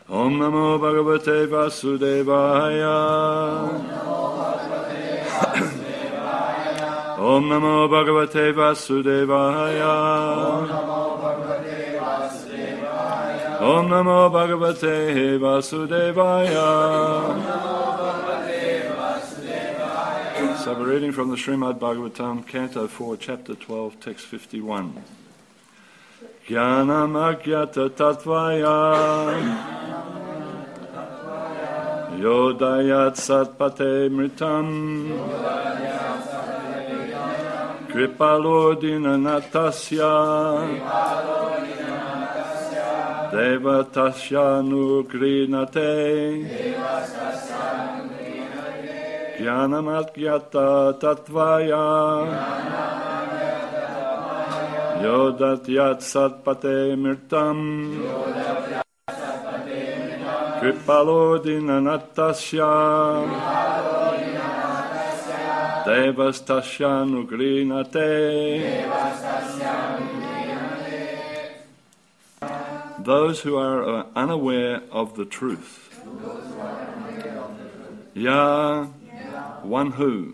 Om Namo Bhagavate Vasudevaya. Om Namo Bhagavate Vasudevaya. Om Namo Bhagavate Vasudevaya. So we're reading from the Srimad Bhagavatam, Canto 4, Chapter 12, Text 51. Jnanam agyata tatvaya yodayat satpate mritam kripalo dinanatasya devatasya nugrinate Jnanam agyata tatvaya Yodatyat satpate mirtam Kripalo dinanatasya Devastasya nugrinate. Those who are unaware of the truth. Ya, one who.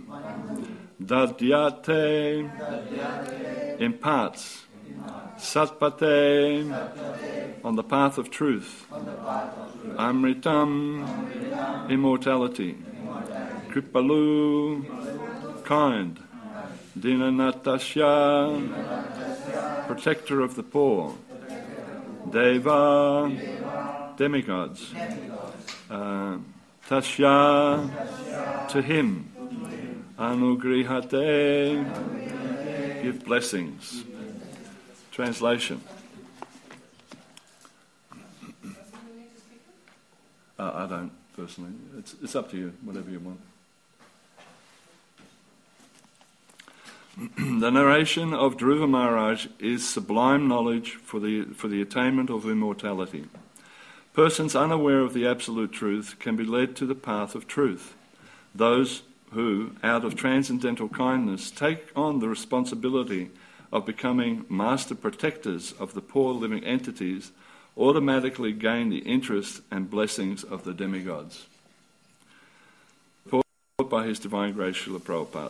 Dadyate, imparts. Satpate, on the path of truth. Amritam, immortality. Kripalu, kind. Dinanatasya, protector of the poor. Deva, demigods. Tasya, to him. Anugrihate, give blessings. Translation. I don't personally. It's up to you, whatever you want. The narration of Dhruva Maharaj is sublime knowledge for the attainment of immortality. Persons unaware of the absolute truth can be led to the path of truth. Those who, out of transcendental kindness, take on the responsibility of becoming master protectors of the poor living entities automatically gain the interest and blessings of the demigods. Taught by His Divine Grace Srila Prabhupada.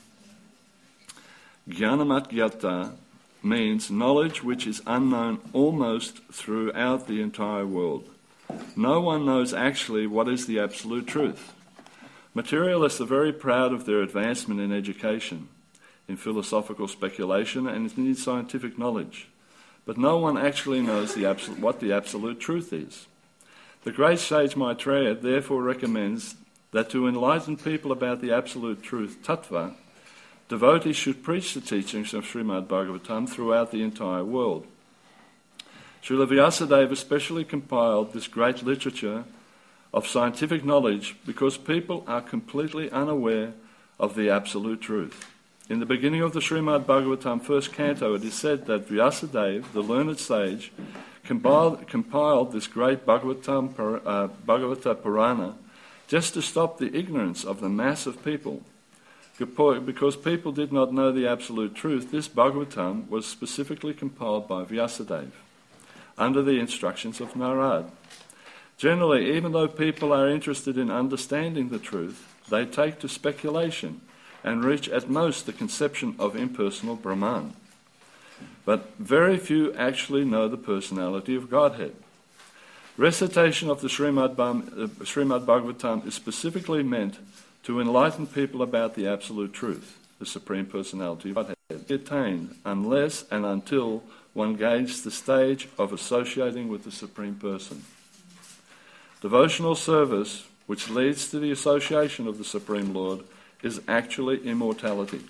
Jnanamatgyata means knowledge which is unknown almost throughout the entire world. No one knows actually what is the absolute truth. Materialists are very proud of their advancement in education, in philosophical speculation, and in scientific knowledge. But no one actually knows what the absolute truth is. The great sage Maitreya therefore recommends that to enlighten people about the absolute truth, tattva, devotees should preach the teachings of Srimad Bhagavatam throughout the entire world. Srila Vyasadeva especially compiled this great literature of scientific knowledge because people are completely unaware of the absolute truth. In the beginning of the Srimad Bhagavatam first canto, it is said that Vyasadeva, the learned sage, compiled this great Bhagavata Purana just to stop the ignorance of the mass of people. Because people did not know the absolute truth, this Bhagavatam was specifically compiled by Vyasadeva under the instructions of Narad. Generally, even though people are interested in understanding the truth, they take to speculation and reach at most the conception of impersonal Brahman. But very few actually know the personality of Godhead. Recitation of the Srimad Bhagavatam is specifically meant to enlighten people about the absolute truth, the Supreme Personality of Godhead, attained unless and until one gains the stage of associating with the Supreme Person. Devotional service, which leads to the association of the Supreme Lord, is actually immortality.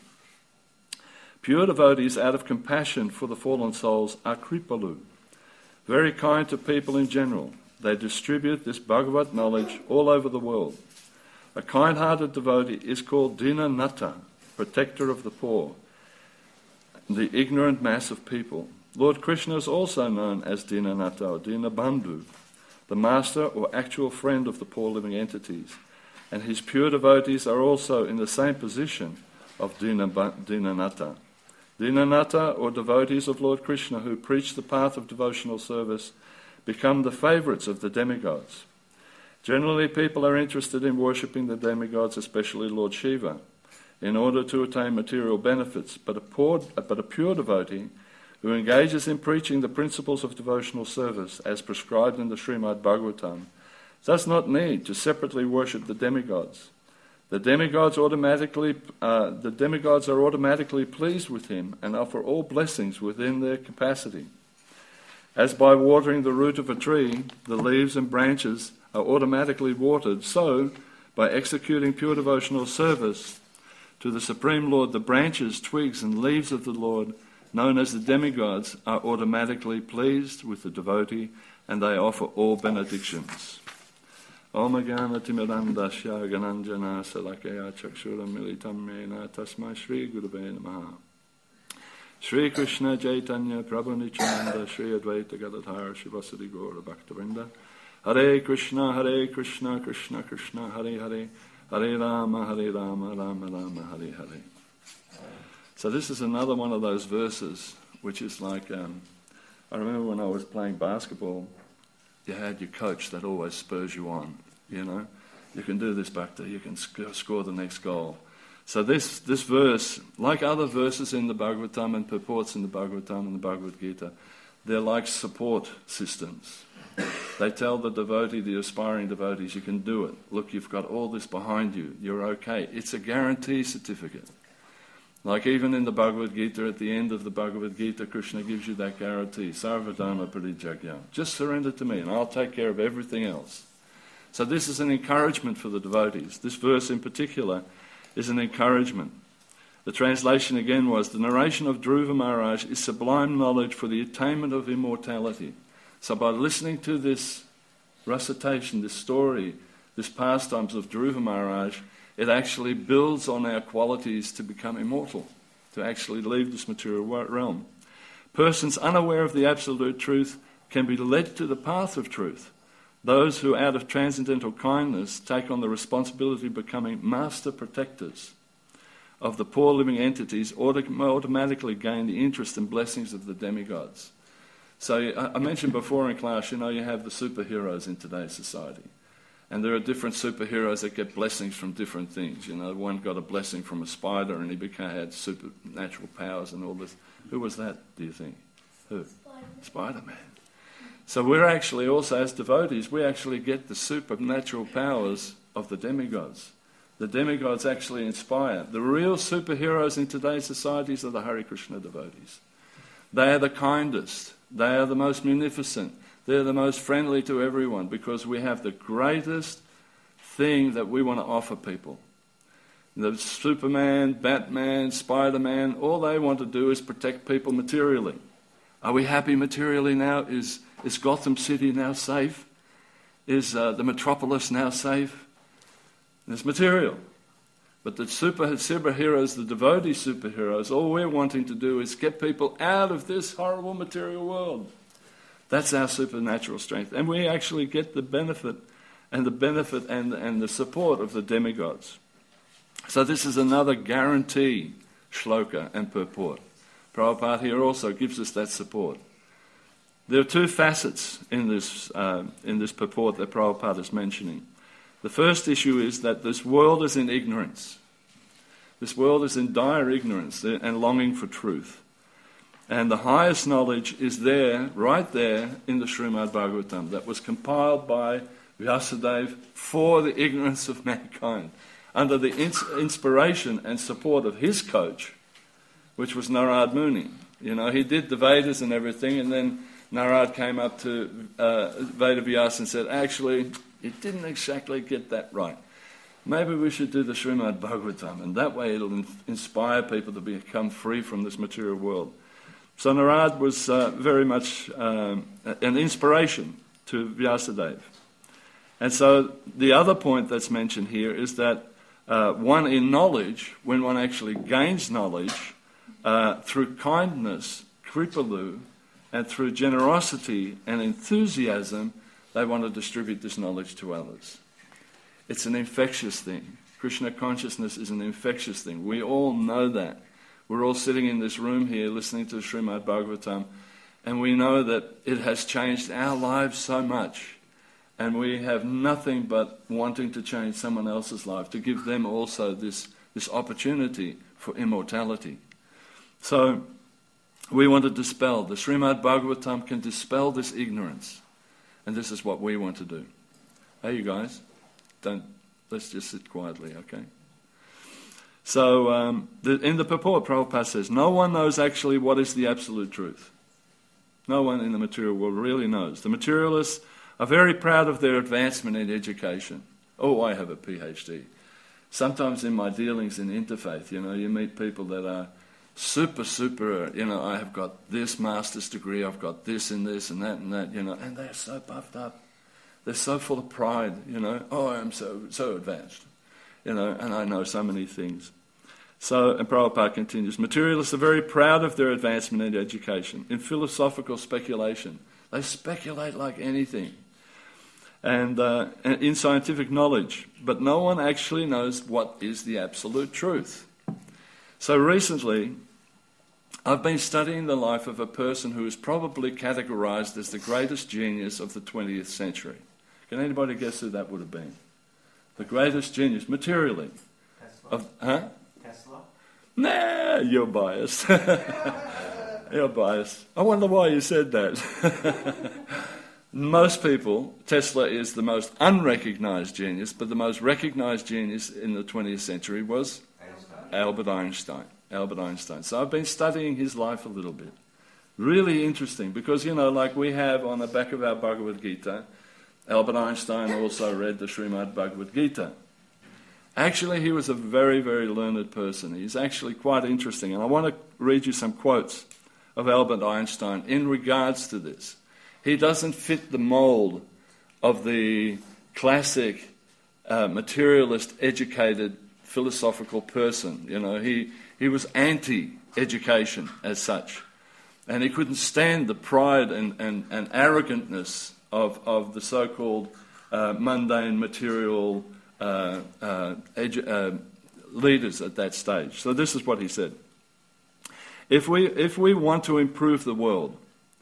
Pure devotees, out of compassion for the fallen souls, are kripalu, very kind to people in general. They distribute this Bhagavat knowledge all over the world. A kind-hearted devotee is called Dinanata, protector of the poor, the ignorant mass of people. Lord Krishna is also known as Dinanata or Dinabandhu, the master or actual friend of the poor living entities, and his pure devotees are also in the same position of Dinanata. Dinanata, or devotees of Lord Krishna who preach the path of devotional service, become the favourites of the demigods. Generally, people are interested in worshipping the demigods, especially Lord Shiva, in order to attain material benefits, but a pure devotee who engages in preaching the principles of devotional service as prescribed in the Srimad Bhagavatam does not need to separately worship the demigods. The demigods are automatically pleased with him and offer all blessings within their capacity. As by watering the root of a tree, the leaves and branches are automatically watered, so, by executing pure devotional service to the Supreme Lord, the branches, twigs and leaves of the Lord, known as the demigods, are automatically pleased with the devotee, and they offer all benedictions. Om Jnana Timirandasya Gananjana Salakaya Chakshura Militam Mena Tasmai Shri Gurave Namaha. Shri Krishna Chaitanya Prabhu Nityananda Shri Advaita Gadadhara Shivasadi Gaura Bhaktivinoda Hare Krishna Krishna Krishna Hare Hare Hare Rama Rama Rama Hare Hare. So this is another one of those verses which is like, I remember when I was playing basketball, you had your coach that always spurs you on, you know. You can do this, Bhakta, you can score the next goal. So this verse, like other verses in the Bhagavatam and purports in the Bhagavatam and the Bhagavad Gita, they're like support systems. They tell the devotee, the aspiring devotees, you can do it. Look, you've got all this behind you. You're okay. It's a guarantee certificate. Like even in the Bhagavad Gita, at the end of the Bhagavad Gita, Krishna gives you that guarantee. Sarvadharma parijagya. Just surrender to me and I'll take care of everything else. So this is an encouragement for the devotees. This verse in particular is an encouragement. The translation again was, the narration of Dhruva Maharaj is sublime knowledge for the attainment of immortality. So by listening to this recitation, this story, this pastimes of Dhruva Maharaj, it actually builds on our qualities to become immortal, to actually leave this material realm. Persons unaware of the absolute truth can be led to the path of truth. Those who, out of transcendental kindness, take on the responsibility of becoming master protectors of the poor living entities automatically gain the interest and blessings of the demigods. So I mentioned before in class, you have the superheroes in today's society. And there are different superheroes that get blessings from different things. One got a blessing from a spider and he had supernatural powers and all this. Who was that, do you think? Who? Spider-Man. So we're actually also, as devotees, we actually get the supernatural powers of the demigods. The demigods actually inspire. The real superheroes in today's societies are the Hare Krishna devotees. They are the kindest. They are the most munificent. They're the most friendly to everyone because we have the greatest thing that we want to offer people. The Superman, Batman, Spider-Man, all they want to do is protect people materially. Are we happy materially now? Is Gotham City now safe? Is the metropolis now safe? It's material. But the superheroes, the devotee superheroes, all we're wanting to do is get people out of this horrible material world. That's our supernatural strength. And we actually get the benefit and the support of the demigods. So this is another guarantee shloka and purport. Prabhupada here also gives us that support. There are two facets in this purport that Prabhupada is mentioning. The first issue is that this world is in ignorance. This world is in dire ignorance and longing for truth. And the highest knowledge is there, right there, in the Srimad Bhagavatam, that was compiled by Vyasadeva for the ignorance of mankind, under the inspiration and support of his coach, which was Narad Muni. He did the Vedas and everything, and then Narad came up to Veda Vyasa and said, actually, it didn't exactly get that right. Maybe we should do the Srimad Bhagavatam, and that way it'll inspire people to become free from this material world. So Narad was very much an inspiration to Vyasadeva. And so the other point that's mentioned here is that one in knowledge, when one actually gains knowledge, through kindness, kripalu, and through generosity and enthusiasm, they want to distribute this knowledge to others. It's an infectious thing. Krishna consciousness is an infectious thing. We all know that. We're all sitting in this room here listening to the Srimad Bhagavatam, And we know that it has changed our lives so much. And we have nothing but wanting to change someone else's life, to give them also this opportunity for immortality. So we want to dispel. The Srimad Bhagavatam can dispel this ignorance. And this is what we want to do. Hey, you guys, let's just sit quietly, okay? So in the purport, Prabhupada says, no one knows actually what is the absolute truth. No one in the material world really knows. The materialists are very proud of their advancement in education. Oh, I have a PhD. Sometimes in my dealings in interfaith, you meet people that are super, I have got this master's degree, I've got this and this and that, and they're so puffed up. They're so full of pride, oh, I'm so advanced, and I know so many things. So, and Prabhupada continues, materialists are very proud of their advancement in education, in philosophical speculation. They speculate like anything. And in scientific knowledge, but no one actually knows what is the absolute truth. So recently, I've been studying the life of a person who is probably categorized as the greatest genius of the 20th century. Can anybody guess who that would have been? The greatest genius, materially. Tesla? Tesla? Nah, you're biased. You're biased. I wonder why you said that. Most people, Tesla is the most unrecognized genius, but the most recognized genius in the 20th century was Albert Einstein. Albert Einstein. So I've been studying his life a little bit. Really interesting, because, like we have on the back of our Bhagavad Gita, Albert Einstein also read the Srimad Bhagavad Gita. Actually, he was a very, very learned person. He's actually quite interesting. And I want to read you some quotes of Albert Einstein in regards to this. He doesn't fit the mold of the classic materialist, educated, philosophical person. He was anti-education as such. And he couldn't stand the pride and arrogantness of the so-called mundane material leaders at that stage. So this is what he said. If we want to improve the world,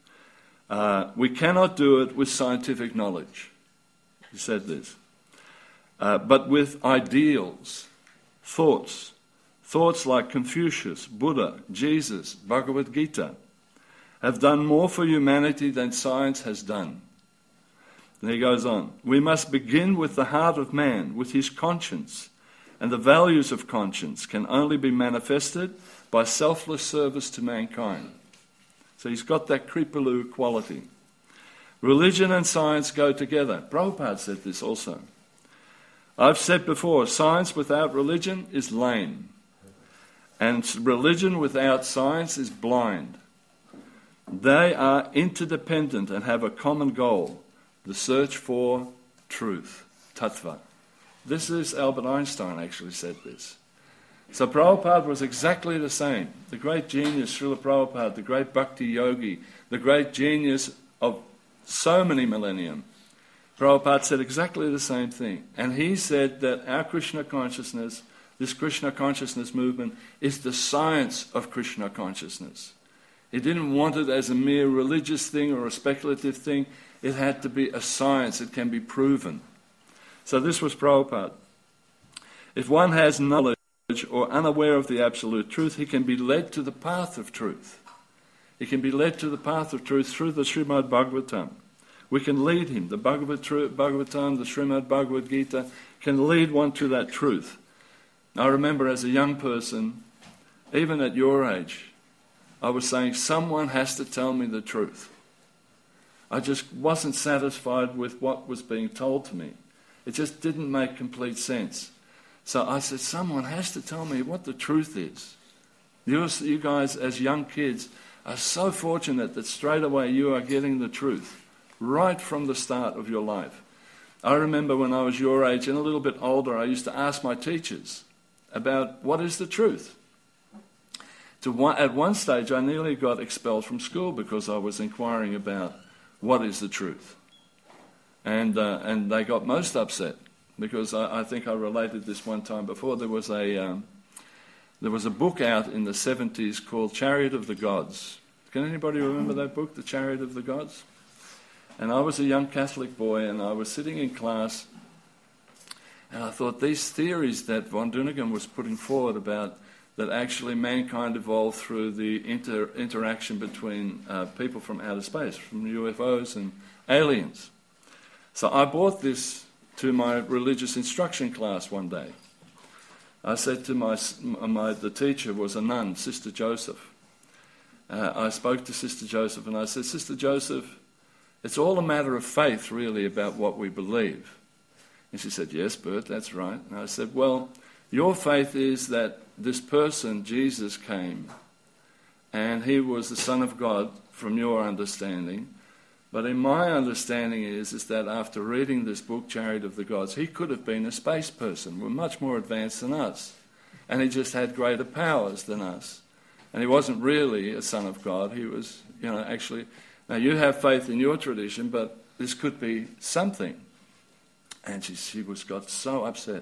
we cannot do it with scientific knowledge. He said this. But with ideals, thoughts like Confucius, Buddha, Jesus, Bhagavad Gita, have done more for humanity than science has done. And he goes on, we must begin with the heart of man, with his conscience, and the values of conscience can only be manifested by selfless service to mankind. So he's got that Kripalu quality. Religion and science go together. Prabhupada said this also. I've said before, science without religion is lame, and religion without science is blind. They are interdependent and have a common goal, the search for truth, tattva. This is Albert Einstein actually said this. So Prabhupada was exactly the same. The great genius, Srila Prabhupada, the great bhakti yogi, the great genius of so many millennium. Prabhupada said exactly the same thing. And he said that our Krishna consciousness, this Krishna consciousness movement, is the science of Krishna consciousness. He didn't want it as a mere religious thing or a speculative thing. It had to be a science. It can be proven. So this was Prabhupada. If one has knowledge or unaware of the absolute truth, he can be led to the path of truth. He can be led to the path of truth through the Srimad Bhagavatam. We can lead him. The Bhagavatam, the Srimad Bhagavad Gita can lead one to that truth. I remember as a young person, even at your age, I was saying, someone has to tell me the truth. I just wasn't satisfied with what was being told to me. It just didn't make complete sense. So I said, someone has to tell me what the truth is. You guys, as young kids, are so fortunate that straight away you are getting the truth right from the start of your life. I remember when I was your age and a little bit older, I used to ask my teachers about what is the truth. At one stage, I nearly got expelled from school because I was inquiring about what is the truth. And they got most upset because I think I related this one time before. There was a book out in the 70s called Chariot of the Gods. Can anybody remember that book, The Chariot of the Gods? And I was a young Catholic boy, and I was sitting in class, and I thought these theories that von Däniken was putting forward about that actually mankind evolved through the interaction between people from outer space, from UFOs and aliens. So I brought this to my religious instruction class one day. I said to the teacher was a nun, Sister Joseph. I spoke to Sister Joseph and I said, Sister Joseph, it's all a matter of faith really about what we believe. And she said, yes, Bert, that's right. And I said, well, your faith is that this person, Jesus, came and he was the Son of God from your understanding. But in my understanding is that after reading this book, Chariot of the Gods, he could have been a space person. We're much more advanced than us. And he just had greater powers than us. And he wasn't really a son of God. He was, actually... Now, you have faith in your tradition, but this could be something. And she got so upset.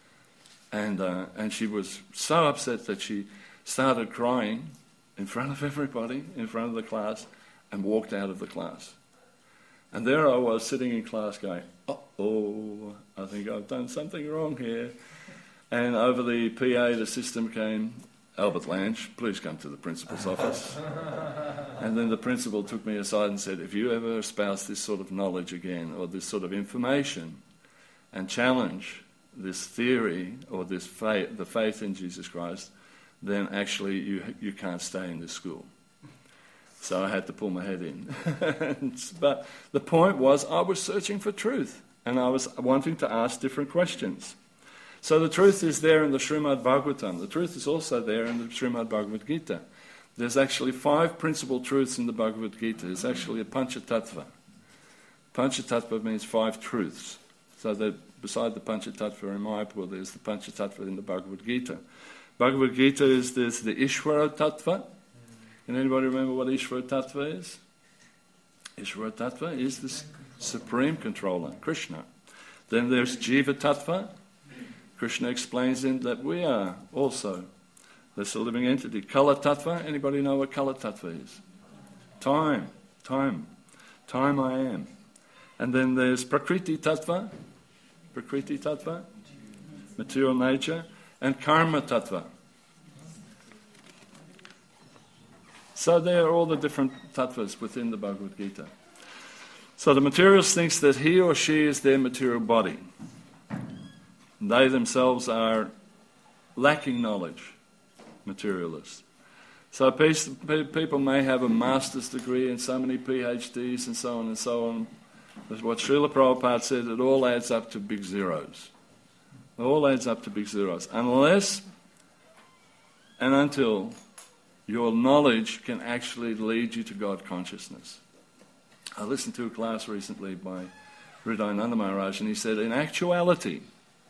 And she was so upset that she started crying in front of everybody, in front of the class, and walked out of the class. And there I was sitting in class going, uh-oh, I think I've done something wrong here. And over the PA, the system came, Albert Lange, please come to the principal's office. And then the principal took me aside and said, if you ever espouse this sort of knowledge again, or this sort of information, and challenge this theory or this faith, the faith in Jesus Christ, then actually you can't stay in this school. So I had to pull my head in. But the point was I was searching for truth, and I was wanting to ask different questions. So the truth is there in the Srimad Bhagavatam. The truth is also there in the Srimad Bhagavad Gita. There's actually 5 principal truths in the Bhagavad Gita. It's actually a Panchatattva. Panchatattva means 5 truths. So that beside the Panchatattva in Mayapur, there's the Panchatattva in the Bhagavad Gita. Bhagavad Gita there's the Ishvara Tattva. Can anybody remember what Ishvara Tattva is? Ishvara Tattva is the Supreme Controller, Krishna. Then there's Jiva Tattva. Krishna explains in that we are also this living entity. Kala Tattva, anybody know what Kala Tattva is? Time I am. And then there's Prakriti Tattva, material nature, and Karma Tattva. So there are all the different tattvas within the Bhagavad Gita. So the materialist thinks that he or she is their material body. They themselves are lacking knowledge, materialists. So people may have a master's degree and so many PhDs and so on and so on. That's what Srila Prabhupada said, it all adds up to big zeros. It all adds up to big zeros. Unless and until your knowledge can actually lead you to God consciousness. I listened to a class recently by Hridayananda Maharaj, and he said, in actuality,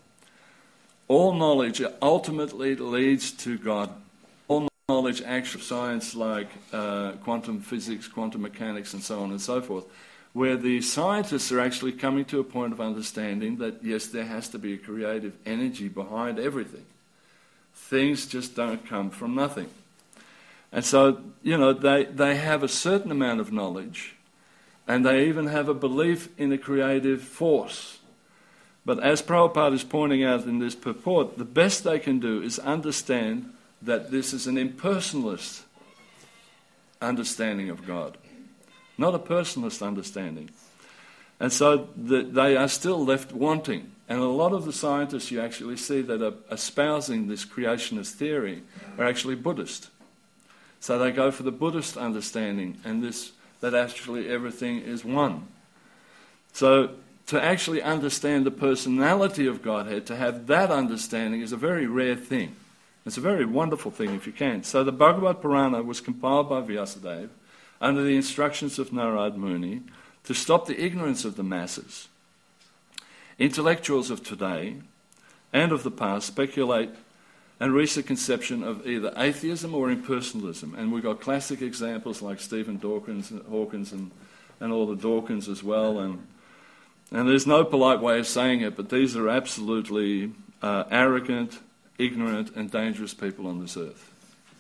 all knowledge ultimately leads to God. All knowledge, actual science like quantum physics, quantum mechanics, and so on and so forth, where the scientists are actually coming to a point of understanding that, yes, there has to be a creative energy behind everything. Things just don't come from nothing. And so, they have a certain amount of knowledge, and they even have a belief in a creative force. But as Prabhupada is pointing out in this purport, the best they can do is understand that this is an impersonalist understanding of God, not a personalist understanding. And so they are still left wanting. And a lot of the scientists you actually see that are espousing this creationist theory are actually Buddhist. So they go for the Buddhist understanding, and that actually everything is one. So to actually understand the personality of Godhead, to have that understanding is a very rare thing. It's a very wonderful thing if you can. So the Bhagavad Purana was compiled by Vyasadeva under the instructions of Narad Muni to stop the ignorance of the masses. Intellectuals of today and of the past speculate and reach the conception of either atheism or impersonalism. And we've got classic examples like Stephen Hawkins and all the Dawkins as well. And there's no polite way of saying it, but these are absolutely arrogant, ignorant, and dangerous people on this earth.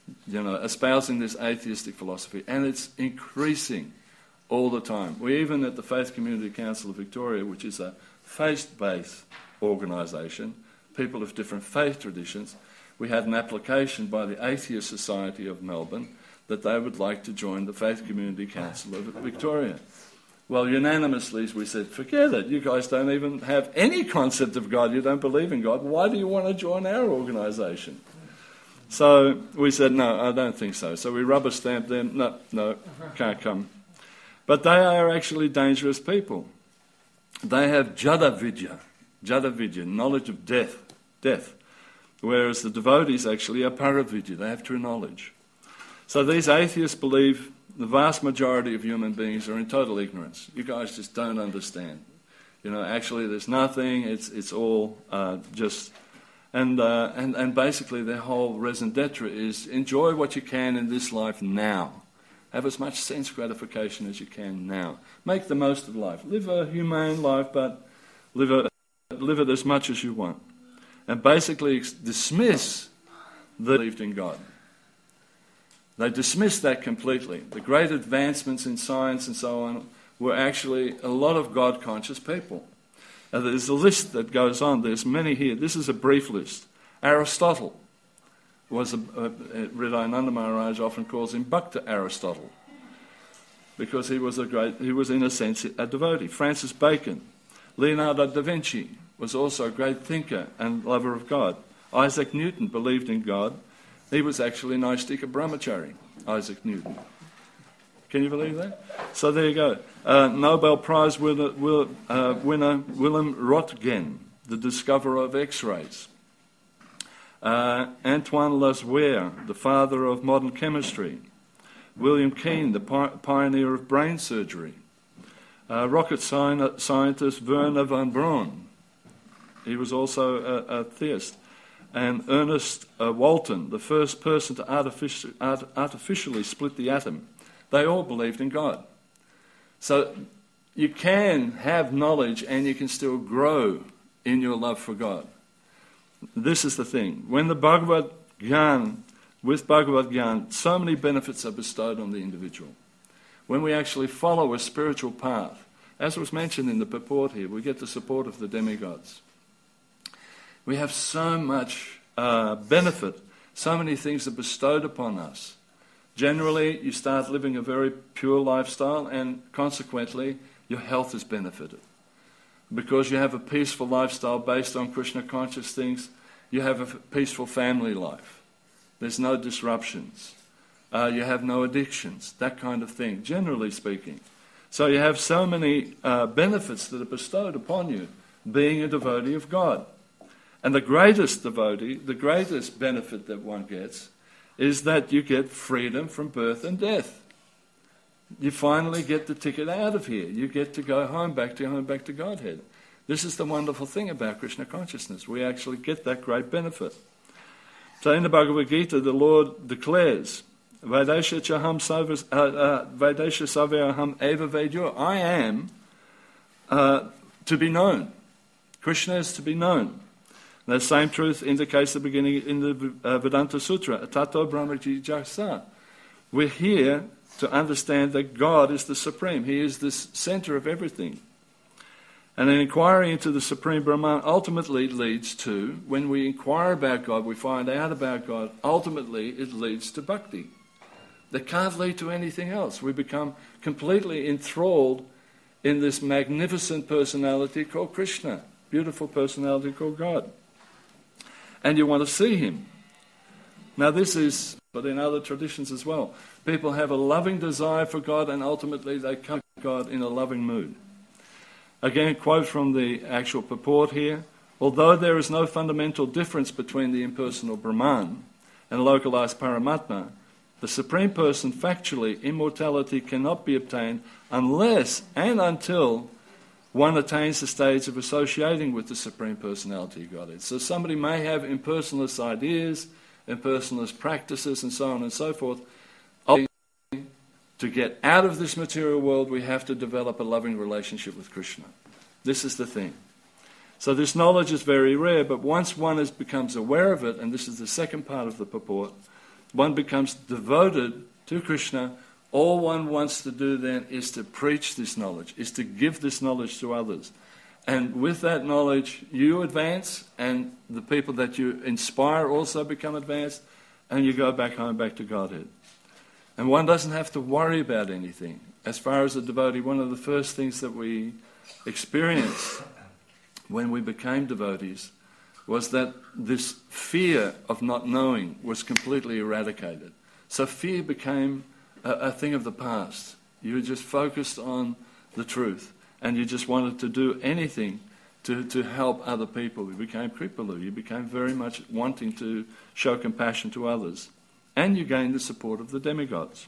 espousing this atheistic philosophy, and it's increasing all the time. We even at the Faith Community Council of Victoria, which is a faith-based organisation, people of different faith traditions, we had an application by the Atheist Society of Melbourne that they would like to join the Faith Community Council of Victoria. Well, unanimously we said, forget it, you guys don't even have any concept of God, you don't believe in God, why do you want to join our organisation? So we said, no, I don't think so. So we rubber stamped them, no, can't come. But they are actually dangerous people. They have jada vidya, knowledge of death, whereas the devotees actually are paravidya, they have true knowledge. So these atheists believe the vast majority of human beings are in total ignorance. You guys just don't understand. Actually there's nothing, it's all just... And basically their whole raison d'etre is enjoy what you can in this life now. Have as much sense gratification as you can now. Make the most of life. Live a humane life, but live it as much as you want. And basically dismiss the belief in God. They dismiss that completely. The great advancements in science and so on were actually a lot of God-conscious people. Now, there's a list that goes on. There's many here. This is a brief list. Aristotle was Hridayananda Maharaj often calls him Bhakta Aristotle because he was in a sense a devotee. Francis Bacon, Leonardo da Vinci was also a great thinker and lover of God. Isaac Newton believed in God. He was actually Naistika Brahmachari, Isaac Newton. Can you believe that? So there you go. Nobel Prize winner Willem Röntgen, the discoverer of X-rays. Antoine Lazuere, the father of modern chemistry. William Keane, the pioneer of brain surgery. Rocket scientist Wernher von Braun. He was also a theist. And Ernest Walton, the first person to artificially split the atom. They all believed in God. So you can have knowledge and you can still grow in your love for God. This is the thing. When the Bhagavad Gyan, with Bhagavad Gyan, so many benefits are bestowed on the individual. When we actually follow a spiritual path, as was mentioned in the purport here, we get the support of the demigods. We have so much benefit, so many things are bestowed upon us. Generally, you start living a very pure lifestyle and consequently your health is benefited. Because you have a peaceful lifestyle based on Krishna conscious things, you have a peaceful family life. There's no disruptions. You have no addictions, that kind of thing, generally speaking. So you have so many benefits that are bestowed upon you being a devotee of God. And the greatest devotee, the greatest benefit that one gets is that you get freedom from birth and death. You finally get the ticket out of here. You get to go home, back to Godhead. This is the wonderful thing about Krishna consciousness. We actually get that great benefit. So in the Bhagavad Gita, the Lord declares, Vaidesha savyaham eva vedyo. I am to be known. Krishna is to be known. The same truth indicates the beginning in the Vedanta Sutra, Tato Brahma Jigyasa. We're here to understand that God is the Supreme. He is the center of everything. And an inquiry into the Supreme Brahman ultimately leads to, when we inquire about God, we find out about God, ultimately it leads to bhakti. That can't lead to anything else. We become completely enthralled in this magnificent personality called Krishna, beautiful personality called God. And you want to see him. Now this is, but in other traditions as well, people have a loving desire for God and ultimately they come to God in a loving mood. Again, quote from the actual purport here. Although there is no fundamental difference between the impersonal Brahman and localized Paramatma, the Supreme Person factually, immortality cannot be obtained unless and until one attains the stage of associating with the Supreme Personality of Godhead. So somebody may have impersonalist ideas, impersonalist practices, and so on and so forth. To get out of this material world, we have to develop a loving relationship with Krishna. This is the thing. So this knowledge is very rare, but once one becomes aware of it, and this is the second part of the purport, one becomes devoted to Krishna, all one wants to do then is to preach this knowledge, is to give this knowledge to others. And with that knowledge, you advance, and the people that you inspire also become advanced, and you go back home, back to Godhead. And one doesn't have to worry about anything. As far as a devotee, one of the first things that we experienced when we became devotees was that this fear of not knowing was completely eradicated. So fear became a thing of the past. You were just focused on the truth, and you just wanted to do anything to help other people. You became Kripalu. You became very much wanting to show compassion to others. And you gained the support of the demigods.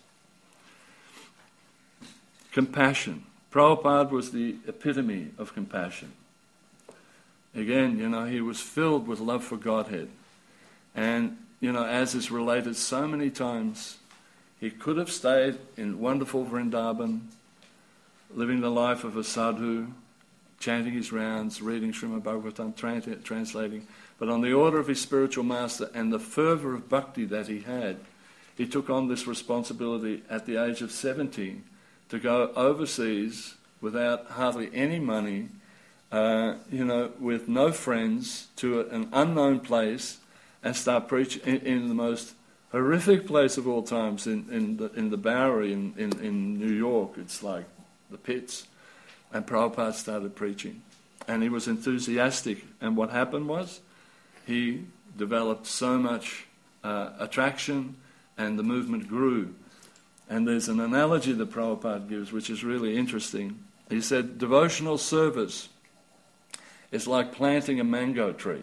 Compassion. Prabhupada was the epitome of compassion. Again, he was filled with love for Godhead. And, as is related so many times, he could have stayed in wonderful Vrindavan, living the life of a sadhu, chanting his rounds, reading Srimad Bhagavatam, translating. But on the order of his spiritual master and the fervour of bhakti that he had, he took on this responsibility at the age of 70 to go overseas without hardly any money, with no friends, to an unknown place and start preaching in the most horrific place of all times, in the Bowery in New York. It's like the pits. And Prabhupada started preaching. And he was enthusiastic. And what happened was, he developed so much attraction, and the movement grew. And there's an analogy that Prabhupada gives, which is really interesting. He said, devotional service is like planting a mango tree.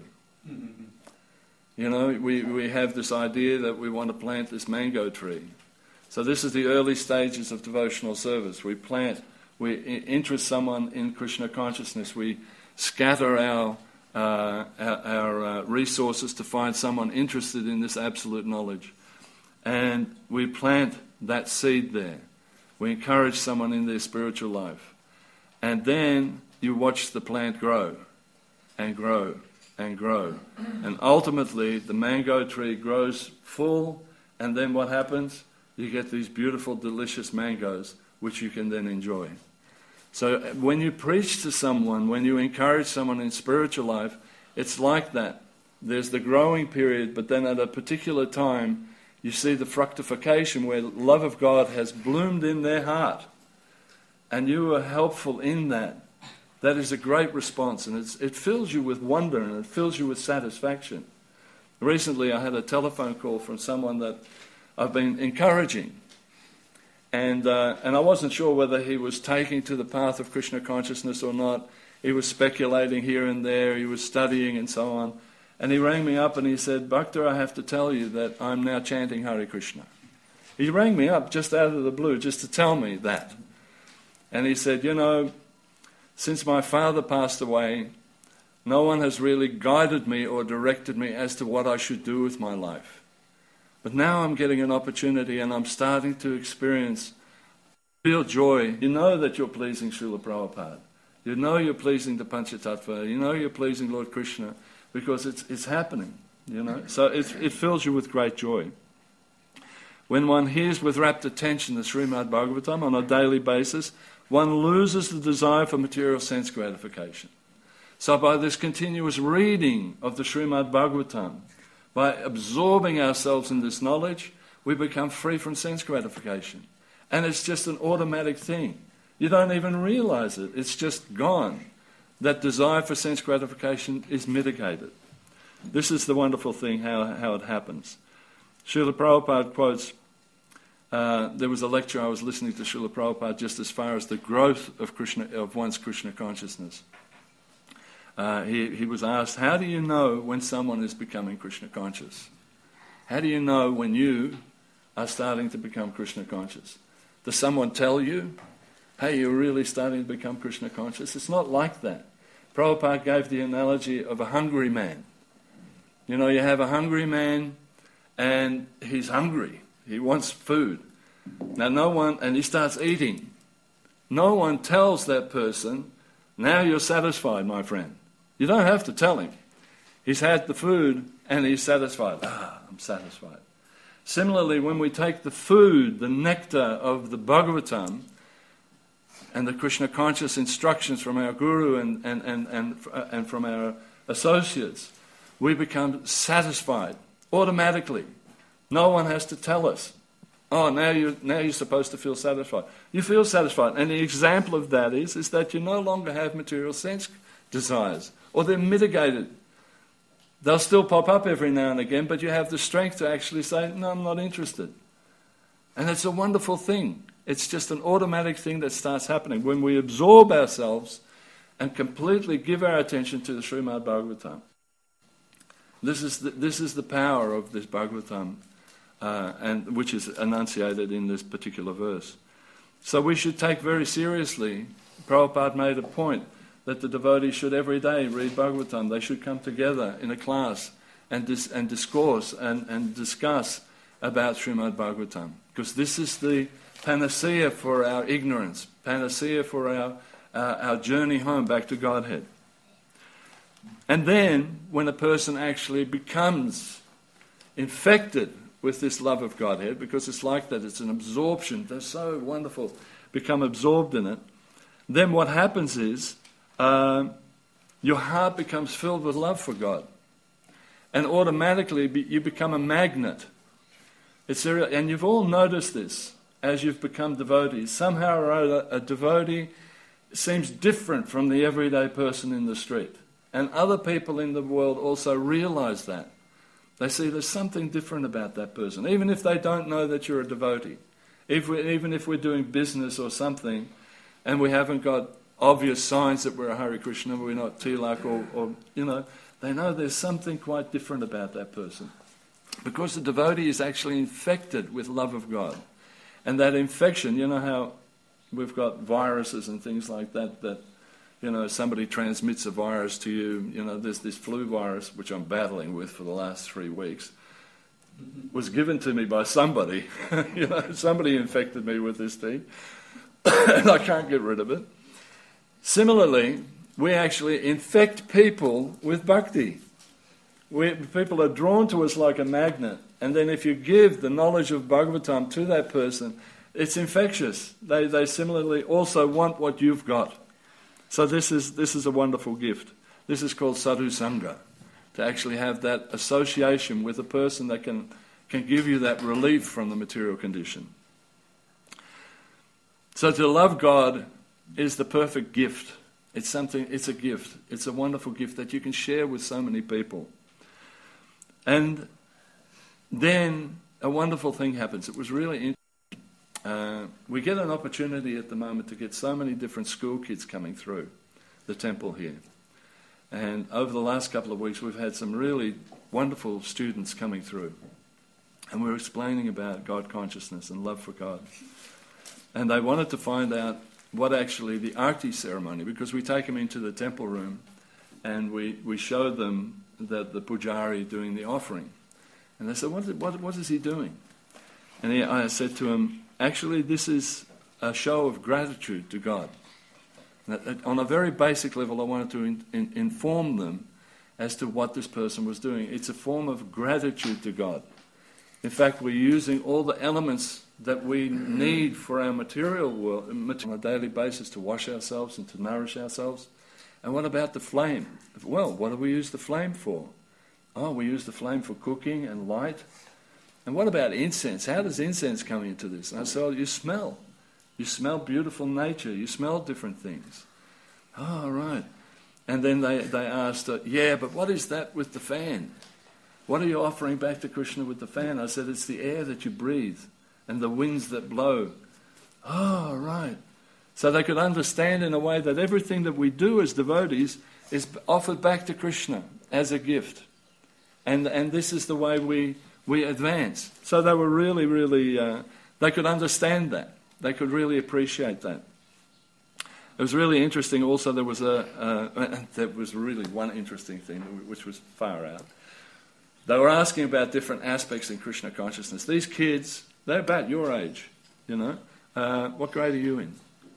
We have this idea that we want to plant this mango tree. So this is the early stages of devotional service. We interest someone in Krishna consciousness. We scatter our resources to find someone interested in this absolute knowledge. And we plant that seed there. We encourage someone in their spiritual life. And then you watch the plant grow and grow and grow. And ultimately, the mango tree grows full, and then what happens? You get these beautiful, delicious mangoes, which you can then enjoy. So when you preach to someone, when you encourage someone in spiritual life, it's like that. There's the growing period, but then at a particular time, you see the fructification where love of God has bloomed in their heart. And you are helpful in that. That is a great response, and it fills you with wonder, and it fills you with satisfaction. Recently I had a telephone call from someone that I've been encouraging. And I wasn't sure whether he was taking to the path of Krishna consciousness or not. He was speculating here and there, he was studying and so on. And he rang me up and he said, Bhakta, I have to tell you that I'm now chanting Hare Krishna. He rang me up just out of the blue just to tell me that. And he said, since my father passed away, no one has really guided me or directed me as to what I should do with my life. But now I'm getting an opportunity and I'm starting to experience real joy. You know that you're pleasing Srila Prabhupada. You know you're pleasing the Panchatattva. You know you're pleasing Lord Krishna because it's happening, So it fills you with great joy. When one hears with rapt attention the Srimad Bhagavatam on a daily basis, one loses the desire for material sense gratification. So by this continuous reading of the Srimad Bhagavatam, by absorbing ourselves in this knowledge, we become free from sense gratification. And it's just an automatic thing. You don't even realize it. It's just gone. That desire for sense gratification is mitigated. This is the wonderful thing, how it happens. Srila Prabhupada quotes, there was a lecture I was listening to Srila Prabhupada just as far as the growth of one's Krishna consciousness. He was asked, how do you know when someone is becoming Krishna conscious? How do you know when you are starting to become Krishna conscious? Does someone tell you, hey, you're really starting to become Krishna conscious? It's not like that. Prabhupada gave the analogy of a hungry man. You have a hungry man and he's hungry. He wants food. Now and he starts eating. No one tells that person, now you're satisfied, my friend. You don't have to tell him. He's had the food and he's satisfied. I'm satisfied. Similarly, when we take the food, the nectar of the Bhagavatam, and the Krishna conscious instructions from our Guru and from our associates, we become satisfied automatically. No one has to tell us, oh, now you're supposed to feel satisfied. You feel satisfied. And the example of that is that you no longer have material sense desires, or they're mitigated. They'll still pop up every now and again, but you have the strength to actually say, no, I'm not interested. And it's a wonderful thing. It's just an automatic thing that starts happening when we absorb ourselves and completely give our attention to the Srimad Bhagavatam. This is the power of this Bhagavatam, and which is enunciated in this particular verse. So we should take very seriously, Prabhupada made a point, that the devotees should every day read Bhagavatam. They should come together in a class and discourse and discuss about Srimad Bhagavatam. Because this is the panacea for our ignorance, panacea for our journey home back to Godhead. And then, when a person actually becomes infected with this love of Godhead, because it's like that, it's an absorption, they're so wonderful, become absorbed in it, then what happens is, your heart becomes filled with love for God. And automatically you become a magnet. And you've all noticed this as you've become devotees. Somehow or other, a devotee seems different from the everyday person in the street. And other people in the world also realize that. They see there's something different about that person, even if they don't know that you're a devotee. Even if we're doing business or something, and we haven't got obvious signs that we're a Hare Krishna, we're not Tilak, or they know there's something quite different about that person. Because the devotee is actually infected with love of God. And that infection, you know how we've got viruses and things like that, somebody transmits a virus to you, there's this flu virus, which I'm battling with for the last 3 weeks, was given to me by somebody. Somebody infected me with this thing, and I can't get rid of it. Similarly, we actually infect people with bhakti. People are drawn to us like a magnet, and then if you give the knowledge of Bhagavatam to that person, it's infectious. They similarly also want what you've got. So this is a wonderful gift. This is called sadhu sangha, to actually have that association with a person that can give you that relief from the material condition. So to love God is the perfect gift. It's a gift. It's a wonderful gift that you can share with so many people. And then a wonderful thing happens. It was really interesting. We get an opportunity at the moment to get so many different school kids coming through the temple here. And over the last couple of weeks we've had some really wonderful students coming through. And we're explaining about God consciousness and love for God. And they wanted to find out what actually the Arti ceremony, because we take them into the temple room and we show them the Pujari doing the offering. And they said, what is he doing? And I said to him, actually this is a show of gratitude to God. On a very basic level I wanted to inform them as to what this person was doing. It's a form of gratitude to God. In fact, we're using all the elements that we need for our material world on a daily basis to wash ourselves and to nourish ourselves. And what about the flame? Well, what do we use the flame for? Oh, we use the flame for cooking and light. And what about incense? How does incense come into this? And I said, you smell. You smell beautiful nature. You smell different things. Oh, right. And then they asked, but what is that with the fan? What are you offering back to Krishna with the fan? I said, it's the air that you breathe and the winds that blow. Oh, right. So they could understand in a way that everything that we do as devotees is offered back to Krishna as a gift. And this is the way we advance. So they were really, they could understand that. They could really appreciate that. It was really interesting also, there was really one interesting thing which was far out. They were asking about different aspects in Krishna consciousness. These kids, they're about your age, What grade are you in?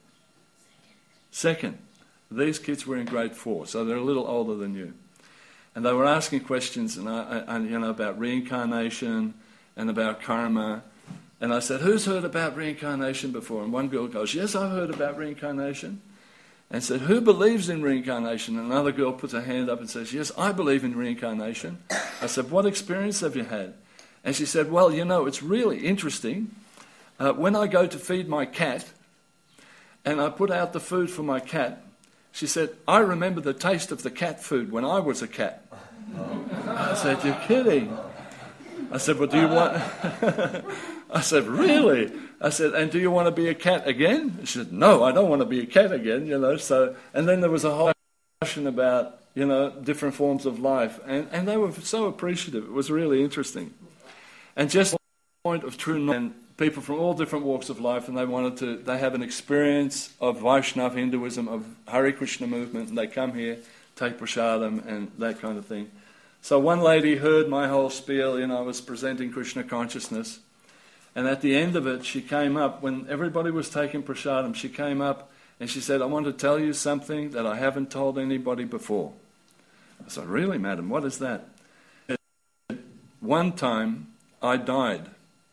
Second. These kids were in grade 4, so they're a little older than you. And they were asking questions about reincarnation and about karma. And I said, who's heard about reincarnation before? And one girl goes, yes, I've heard about reincarnation. And said, who believes in reincarnation? And another girl puts her hand up and says, yes, I believe in reincarnation. I said, what experience have you had? And she said, well, it's really interesting. When I go to feed my cat, and I put out the food for my cat, she said, I remember the taste of the cat food when I was a cat. I said, you're kidding. I said, well, do you want... I said, really? I said, and do you want to be a cat again? She said, no, I don't want to be a cat again, So, and then there was a whole discussion about, different forms of life. And they were so appreciative. It was really interesting. And just the point of true knowledge, and people from all different walks of life, and they have an experience of Vaishnava Hinduism, of Hare Krishna movement, and they come here, take prasadam and that kind of thing. So one lady heard my whole spiel, I was presenting Krishna consciousness, and at the end of it, she came up, when everybody was taking prasadam, she came up and she said, I want to tell you something that I haven't told anybody before. I said, really, madam, what is that? One time, I died.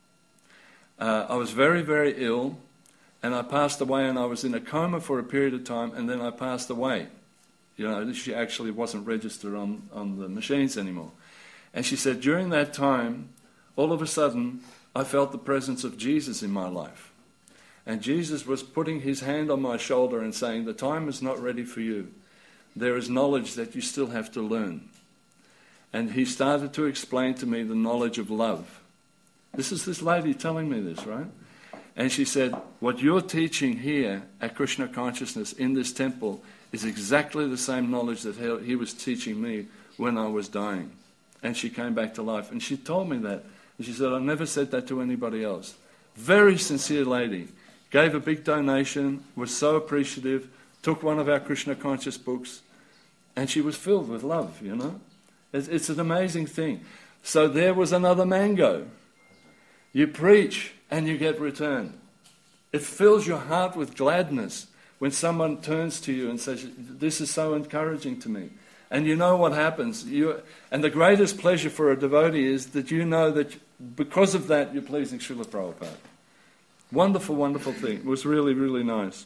I was very, very ill, and I passed away, and I was in a coma for a period of time, and then I passed away. She actually wasn't registered on the machines anymore. And she said, during that time, all of a sudden, I felt the presence of Jesus in my life. And Jesus was putting his hand on my shoulder and saying, the time is not ready for you. There is knowledge that you still have to learn. And he started to explain to me the knowledge of love. This is this lady telling me this, right? And she said, what you're teaching here at Krishna Consciousness in this temple is exactly the same knowledge that he was teaching me when I was dying. And she came back to life. And she told me that. And she said, I never said that to anybody else. Very sincere lady. Gave a big donation, was so appreciative, took one of our Krishna Conscious books, and she was filled with love, It's an amazing thing. So there was another mango. You preach and you get returned. It fills your heart with gladness when someone turns to you and says, this is so encouraging to me. And you know what happens. And the greatest pleasure for a devotee is that you know that because of that you're pleasing Srila Prabhupada. Wonderful, wonderful thing. It was really, really nice.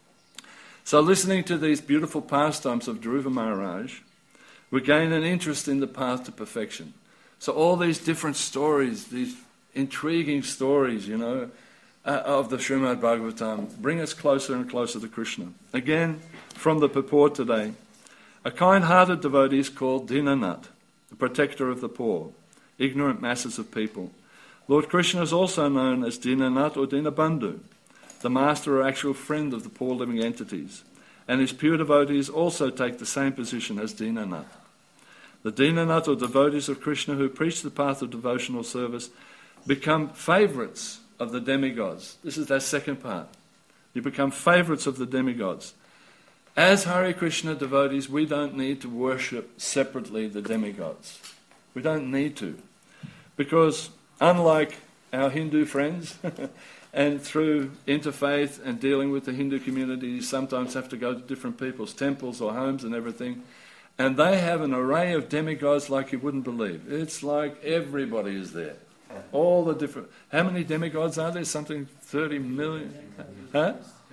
So listening to these beautiful pastimes of Dhruva Maharaj, we gain an interest in the path to perfection. So all these different stories, these intriguing stories, of the Srimad Bhagavatam, bring us closer and closer to Krishna. Again, from the purport today, a kind-hearted devotee is called Dinanath, the protector of the poor, ignorant masses of people. Lord Krishna is also known as Dinanath or Dinabandhu, the master or actual friend of the poor living entities, and his pure devotees also take the same position as Dinanath. The Dinanath or devotees of Krishna who preach the path of devotional service become favourites of the demigods. This is that second part. You become favourites of the demigods. As Hare Krishna devotees, we don't need to worship separately the demigods. We don't need to. Because unlike our Hindu friends, and through interfaith and dealing with the Hindu community, you sometimes have to go to different people's temples or homes and everything, and they have an array of demigods like you wouldn't believe. It's like everybody is there. All the different... How many demigods are there? Something 30 million? Huh?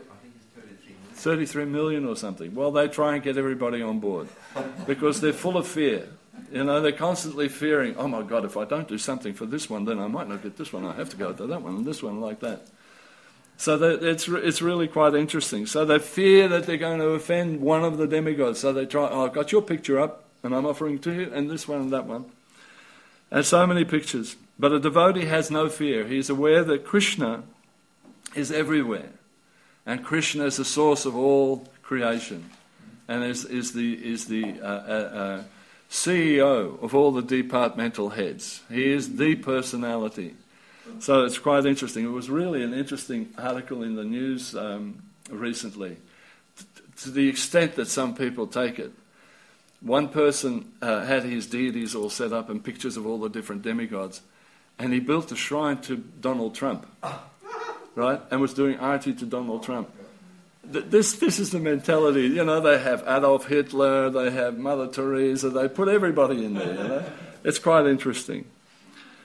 33 million or something. Well, they try and get everybody on board because they're full of fear. They're constantly fearing, oh my God, if I don't do something for this one, then I might not get this one. I have to go to that one and this one, like that. So it's really quite interesting. So they fear that they're going to offend one of the demigods. So they try, I've got your picture up and I'm offering to you, and this one and that one. And so many pictures. But a devotee has no fear. He is aware that Krishna is everywhere. And Krishna is the source of all creation. And is the CEO of all the departmental heads. He is the personality. So it's quite interesting. It was really an interesting article in the news recently, to the extent that some people take it. One person had his deities all set up and pictures of all the different demigods, and he built a shrine to Donald Trump, right? And was doing arati to Donald Trump. This is the mentality. They have Adolf Hitler, they have Mother Teresa, they put everybody in there. It's quite interesting.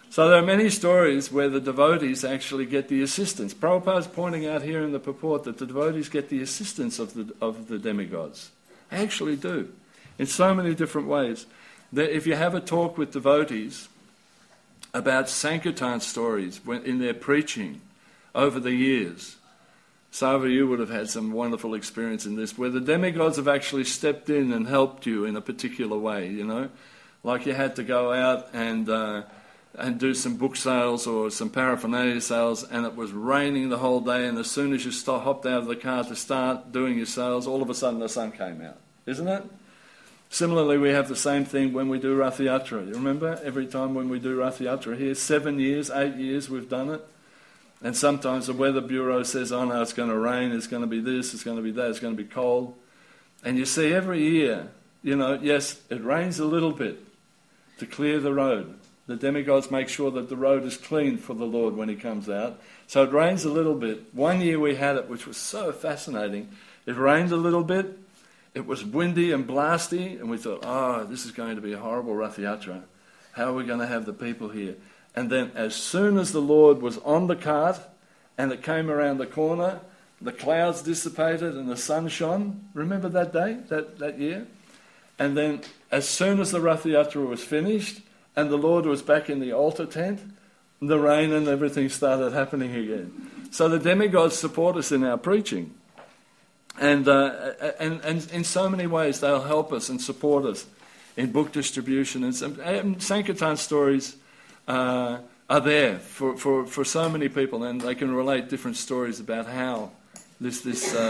So there are many stories where the devotees actually get the assistance. Prabhupada's pointing out here in the purport that the devotees get the assistance of the demigods. They actually do, in so many different ways. That if you have a talk with devotees about Sankirtan stories in their preaching over the years, Sava, you would have had some wonderful experience in this, where the demigods have actually stepped in and helped you in a particular way, you know. Like you had to go out and do some book sales or some paraphernalia sales, and it was raining the whole day, and as soon as you hopped out of the car to start doing your sales, all of a sudden the sun came out, isn't it? Similarly, we have the same thing when we do Rath Yatra. You remember, every time when we do Rath Yatra here, 7 years, 8 years we've done it, and sometimes the weather bureau says, oh no, it's going to rain, it's going to be this, it's going to be that, it's going to be cold. And you see every year, you know, yes, it rains a little bit to clear the road. The demigods make sure that the road is clean for the Lord when he comes out. So it rains a little bit. One year we had it, which was so fascinating. It rained a little bit. It was windy and blasty, and we thought, oh, this is going to be a horrible Rath Yatra. How are we going to have the people here? And then as soon as the Lord was on the cart and it came around the corner, the clouds dissipated and the sun shone. Remember that day, that year? And then as soon as the Rath Yatra was finished and the Lord was back in the altar tent, the rain and everything started happening again. So the demigods support us in our preaching. And in so many ways they'll help us and support us in book distribution. And Sankirtan stories are there for so many people, and they can relate different stories about how this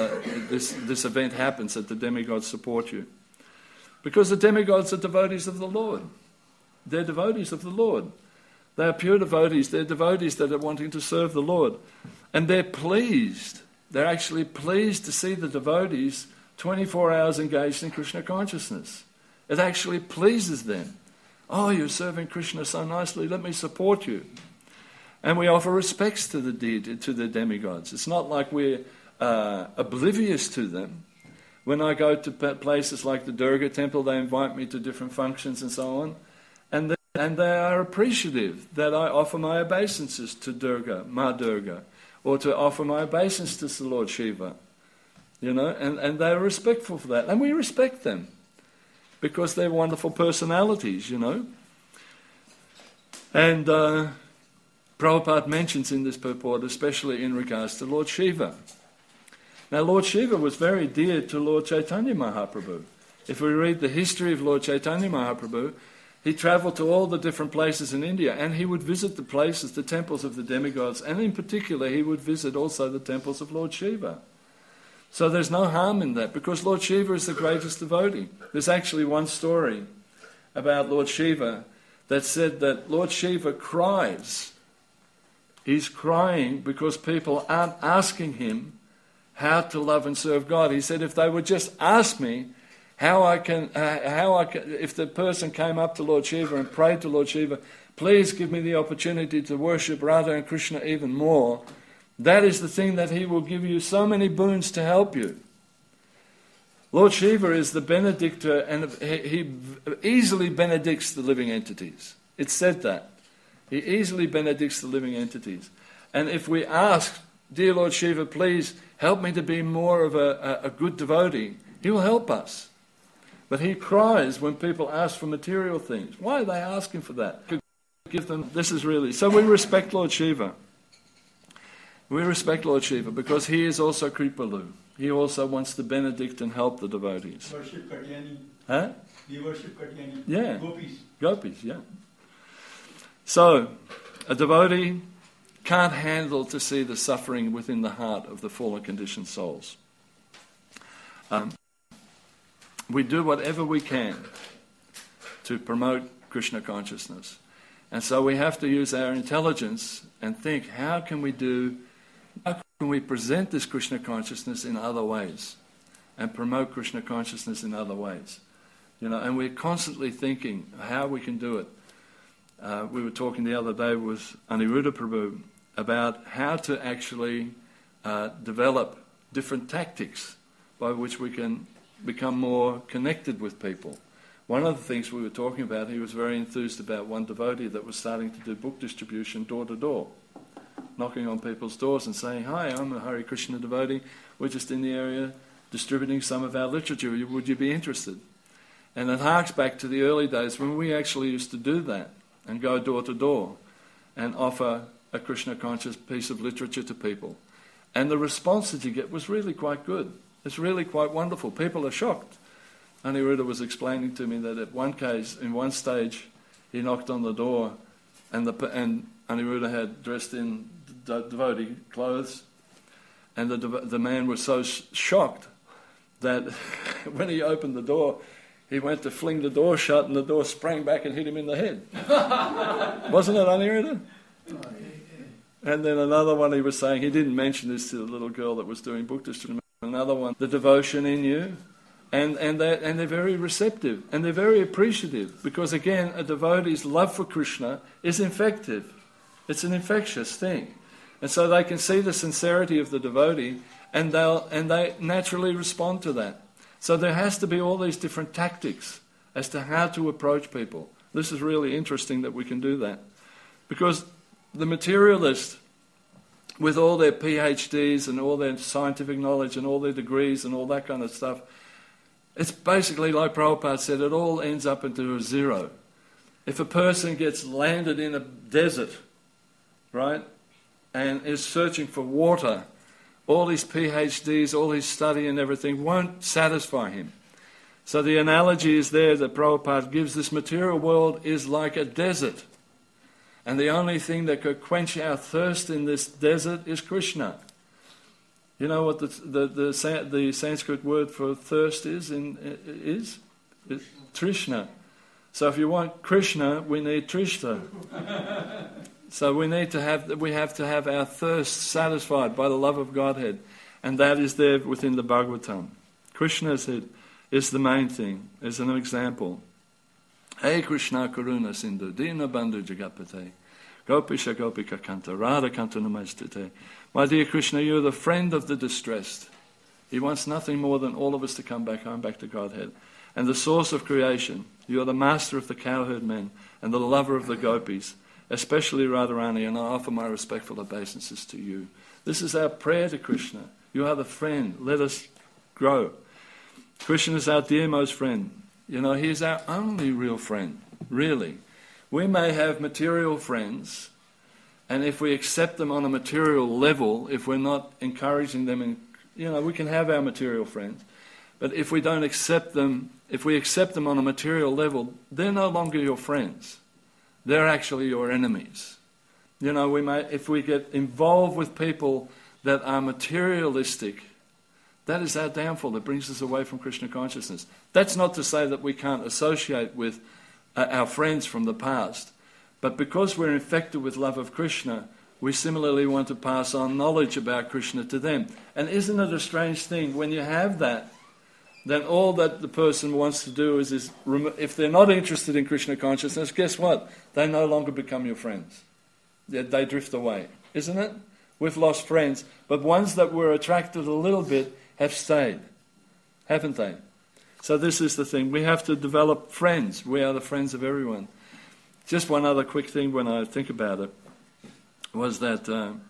event happens, that the demigods support you. Because the demigods are devotees of the Lord. They're devotees of the Lord. They are pure devotees. They're devotees that are wanting to serve the Lord. And they're pleased. They're actually pleased to see the devotees 24 hours engaged in Krishna consciousness. It actually pleases them. Oh, you're serving Krishna so nicely, let me support you. And we offer respects to the deity, to the demigods. It's not like we're oblivious to them. When I go to places like the Durga temple, they invite me to different functions and so on. And they are appreciative that I offer my obeisances to Durga, Ma Durga, or to offer my obeisance to the Lord Shiva. You know, and they're respectful for that. And we respect them because they're wonderful personalities, you know. And Prabhupada mentions in this purport, especially in regards to Lord Shiva. Now, Lord Shiva was very dear to Lord Chaitanya Mahaprabhu. If we read the history of Lord Chaitanya Mahaprabhu, he travelled to all the different places in India, and he would visit the places, the temples of the demigods, and in particular he would visit also the temples of Lord Shiva. So there's no harm in that, because Lord Shiva is the greatest devotee. There's actually one story about Lord Shiva that said that Lord Shiva cries. He's crying because people aren't asking him how to love and serve God. He said, if they would just ask me how I can, if the person came up to Lord Shiva and prayed to Lord Shiva, please give me the opportunity to worship Radha and Krishna even more, that is the thing that he will give you so many boons to help you. Lord Shiva is the benedictor, and he easily benedicts the living entities. It's said that. He easily benedicts the living entities. And if we ask, dear Lord Shiva, please help me to be more of a good devotee, he will help us. But he cries when people ask for material things. Why are they asking for that? Give them. This is really. So we respect Lord Shiva. We respect Lord Shiva because he is also Kripalu. He also wants to benedict and help the devotees. Worship Katyani. Huh? We worship Katyani. Yeah. Gopis. Gopis, yeah. So, a devotee can't handle to see the suffering within the heart of the fallen conditioned souls. We do whatever we can to promote Krishna consciousness. And so we have to use our intelligence and think, how can we present this Krishna consciousness in other ways and promote Krishna consciousness in other ways? You know, and we're constantly thinking how we can do it. We were talking the other day with Aniruddha Prabhu about how to actually develop different tactics by which we can become more connected with people, One of the things we were talking about, he was very enthused about one devotee that was starting to do book distribution door to door, knocking on people's doors and saying, "Hi, I'm a Hare Krishna devotee. We're just in the area distributing some of our literature. Would you be interested?" And it harks back to the early days when we actually used to do that and go door to door and offer a Krishna conscious piece of literature to people. And the response that you get was really quite good. It's really quite wonderful. People are shocked. Aniruddha was explaining to me that at one case, in one stage, he knocked on the door and Aniruddha had dressed in devotee clothes, and the man was so shocked that when he opened the door, he went to fling the door shut and the door sprang back and hit him in the head. Wasn't it, Aniruddha? And then another one he was saying, he didn't mention this to the little girl that was doing book distribution, another one, the devotion in you, and they're very receptive and they're very appreciative, because again, a devotee's love for Krishna is infective. It's an infectious thing. And so they can see the sincerity of the devotee and they naturally respond to that. So there has to be all these different tactics as to how to approach people. This is really interesting that we can do that. Because the materialists, with all their PhDs and all their scientific knowledge and all their degrees and all that kind of stuff, it's basically, like Prabhupada said, it all ends up into a zero. If a person gets landed in a desert, right, and is searching for water, all his PhDs, all his study and everything won't satisfy him. So the analogy is there that Prabhupada gives. This material world is like a desert. And the only thing that could quench our thirst in this desert is Krishna. You know what the Sanskrit word for thirst is? It's Trishna. So if you want Krishna, we need Trishna. So we have to have our thirst satisfied by the love of Godhead, and that is there within the Bhagavatam. Krishna is the main thing, is an example. Hey Krishna Karuna Sindhu, Dina Bandhu Jagapate, Gopisha Gopika Kanta, Radha Kanta Namastite. My dear Krishna, you're the friend of the distressed. He wants nothing more than all of us to come back home, back to Godhead. And the source of creation. You are the master of the cowherd men and the lover of the gopis, especially Radharani, and I offer my respectful obeisances to you. This is our prayer to Krishna. You are the friend. Let us grow. Krishna is our dearmost friend. You know, he is our only real friend, really. We may have material friends, and if we accept them on a material level, if we're not encouraging them, we can have our material friends. But if we don't accept them, if we accept them on a material level, they're no longer your friends. They're actually your enemies. If we get involved with people that are materialistic, that is our downfall. That brings us away from Krishna consciousness. That's not to say that we can't associate with our friends from the past. But because we're infected with love of Krishna, we similarly want to pass on knowledge about Krishna to them. And isn't it a strange thing? When you have that, then all that the person wants to do is if they're not interested in Krishna consciousness, guess what? They no longer become your friends. They drift away, isn't it? We've lost friends, but ones that were attracted a little bit have stayed, haven't they? So this is the thing. We have to develop friends. We are the friends of everyone. Just one other quick thing when I think about it was that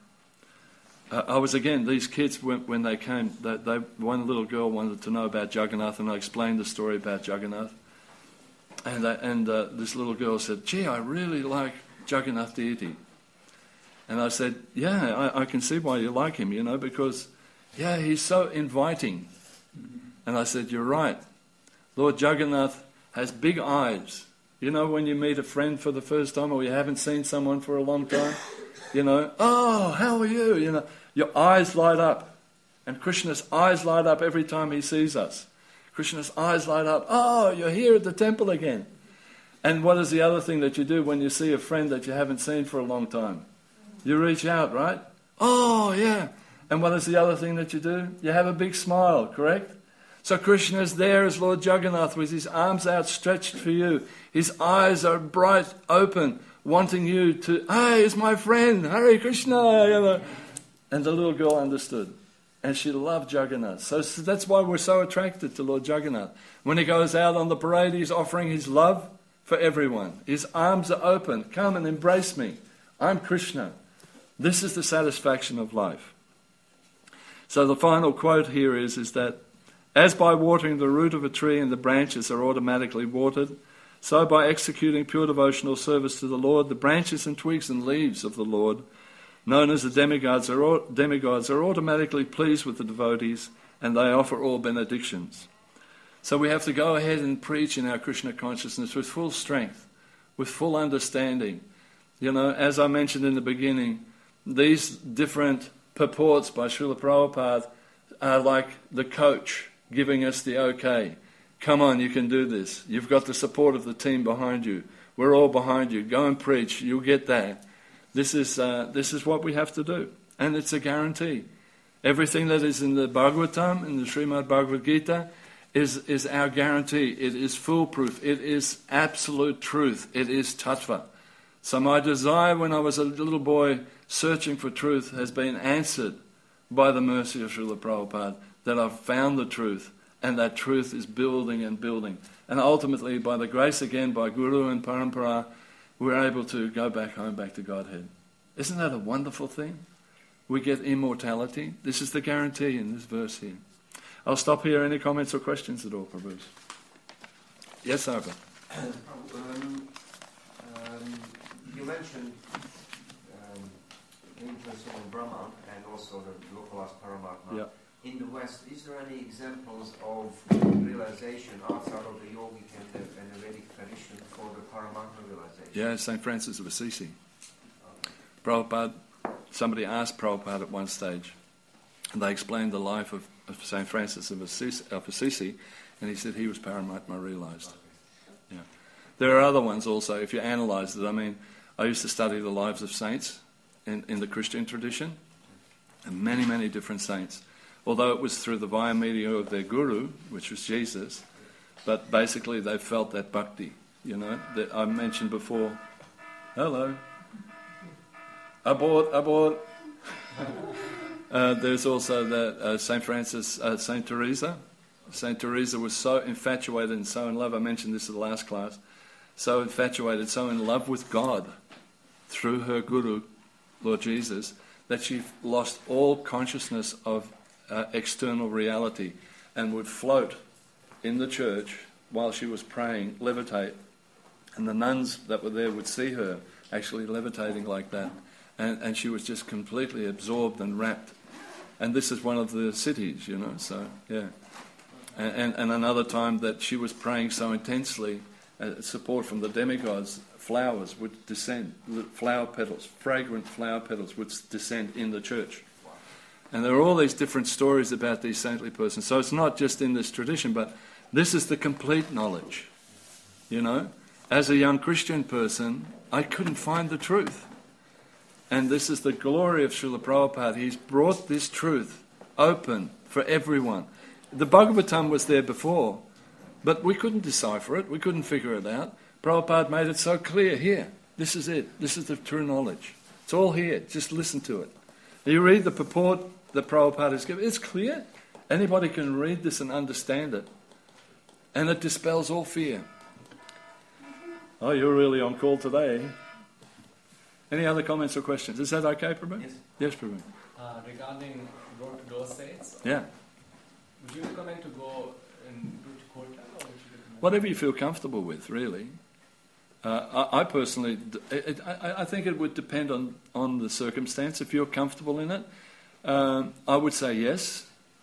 these kids, when they came, one little girl wanted to know about Jagannath, and I explained the story about Jagannath. And this little girl said, "Gee, I really like Jagannath deity." And I said, "Yeah, I can see why you like him, because, he's so inviting." And I said, "You're right. Lord Jagannath has big eyes. When you meet a friend for the first time, or you haven't seen someone for a long time, oh, how are you? Your eyes light up. And Krishna's eyes light up every time he sees us. Krishna's eyes light up. Oh, you're here at the temple again. And what is the other thing that you do when you see a friend that you haven't seen for a long time? You reach out, right? Oh, yeah. And what is the other thing that you do? You have a big smile, correct? So Krishna is there as Lord Jagannath with his arms outstretched for you. His eyes are bright, open, wanting you to, "Hey, it's my friend, Hare Krishna." And the little girl understood. And she loved Jagannath. So that's why we're so attracted to Lord Jagannath. When he goes out on the parade, he's offering his love for everyone. His arms are open. Come and embrace me. I'm Krishna. This is the satisfaction of life. So the final quote here is that, as by watering the root of a tree and the branches are automatically watered, so by executing pure devotional service to the Lord, the branches and twigs and leaves of the Lord, known as the demigods, are automatically pleased with the devotees, and they offer all benedictions. So we have to go ahead and preach in our Krishna consciousness with full strength, with full understanding. You know, as I mentioned in the beginning, these different purports by Srila Prabhupada are like the coach giving us the okay. Come on, you can do this. You've got the support of the team behind you. We're all behind you. Go and preach. You'll get that. This is what we have to do. And it's a guarantee. Everything that is in the Bhagavatam, in the Srimad Bhagavad Gita, is our guarantee. It is foolproof. It is absolute truth. It is tattva. So my desire when I was a little boy searching for truth has been answered by the mercy of Srila Prabhupada, that I've found the truth, and that truth is building and building. And ultimately, by the grace again, by Guru and Parampara, we're able to go back home, back to Godhead. Isn't that a wonderful thing? We get immortality. This is the guarantee in this verse here. I'll stop here. Any comments or questions at all, Prabhu? Yes, Arba. You mentioned interest in Brahman and also the localized Paramatma. Yeah. In the West, is there any examples of realization outside of the yogic and the Vedic tradition for the Paramatma realization? Yeah, St. Francis of Assisi. Prabhupada, somebody asked Prabhupada at one stage, and they explained the life of St. Francis of Assisi, and he said he was Paramatma realized. Yeah. There are other ones also, if you analyze it. I mean, I used to study the lives of saints in the Christian tradition, and many, many different saints. Although it was through the via media of their guru, which was Jesus, but basically they felt that bhakti, you know, that I mentioned before. Hello. Abort. There's also that St. Francis, St. Teresa. St. Teresa was so infatuated and so in love, I mentioned this in the last class, so infatuated, so in love with God through her guru, Lord Jesus, that she lost all consciousness of external reality and would float in the church while she was praying, levitate, and the nuns that were there would see her actually levitating like that, and she was just completely absorbed and wrapped. And this is one of the cities, you know, so yeah. And another time that she was praying so intensely, support from the demigods, flowers would descend, flower petals, fragrant flower petals would descend in the church. And there are all these different stories about these saintly persons. So it's not just in this tradition, but this is the complete knowledge. You know, as a young Christian person, I couldn't find the truth. And this is the glory of Srila Prabhupada. He's brought this truth open for everyone. The Bhagavatam was there before, but we couldn't decipher it. We couldn't figure it out. Prabhupada made it so clear here. This is it. This is the true knowledge. It's all here. Just listen to it. You read the purport that Prabhupada has given. It's clear. Anybody can read this and understand it. And it dispels all fear. Oh, you're really on call today. Any other comments or questions? Is that okay, Prabhu? Yes. Yes, Prabhu. Regarding going to those sites, Yeah. would you recommend to go and do Kota, or would you recommend? Whatever you feel comfortable with, really. I personally, I think it would depend on the circumstance. If you're comfortable in it, I would say yes.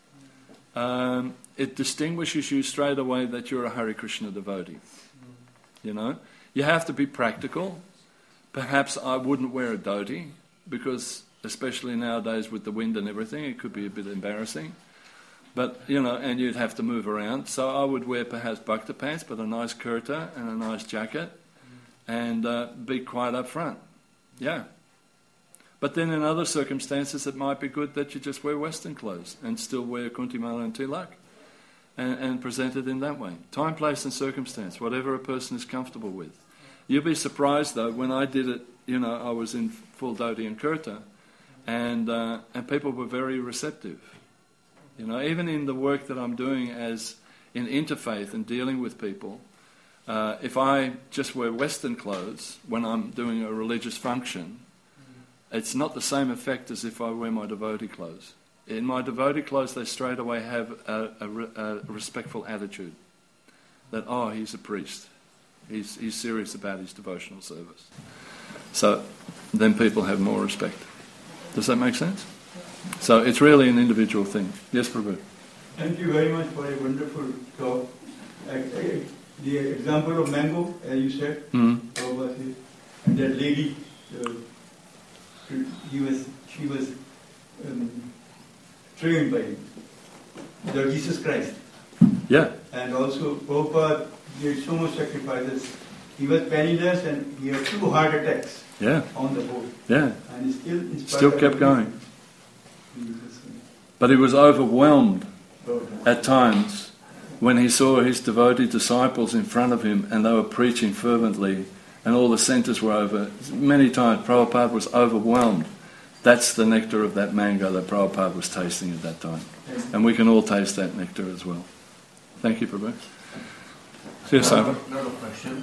It distinguishes you straight away that you're a Hare Krishna devotee. You know, you have to be practical. Perhaps I wouldn't wear a dhoti because, especially nowadays with the wind and everything, it could be a bit embarrassing. But, you know, and you'd have to move around. So I would wear perhaps bhakta pants, but a nice kurta and a nice jacket, and be quite up front. Yeah. But then in other circumstances, it might be good that you just wear Western clothes and still wear kuntimala and tilak and present it in that way. Time, place and circumstance, whatever a person is comfortable with. You'll be surprised, though, when I did it, you know, I was in full dhoti and kurta, and people were very receptive. You know, even in the work that I'm doing as in interfaith and dealing with people, if I just wear Western clothes when I'm doing a religious function, it's not the same effect as if I wear my devotee clothes. In my devotee clothes, they straight away have a respectful attitude. That, oh, he's a priest. He's serious about his devotional service. So then people have more respect. Does that make sense? So it's really an individual thing. Yes, Prabhu? Thank you very much for a wonderful talk. The example of mango, as you said, and that lady, she was trained by the Jesus Christ. Yeah. And also Prabhupada did so much sacrifices. He was penniless and he had 2 heart attacks on the boat. Yeah. And he still kept going. But he was overwhelmed at times when he saw his devotee disciples in front of him and they were preaching fervently and all the centres were over. Many times Prabhupada was overwhelmed. That's the nectar of that mango that Prabhupada was tasting at that time. And we can all taste that nectar as well. Thank you, Prabhu. Yes, another question.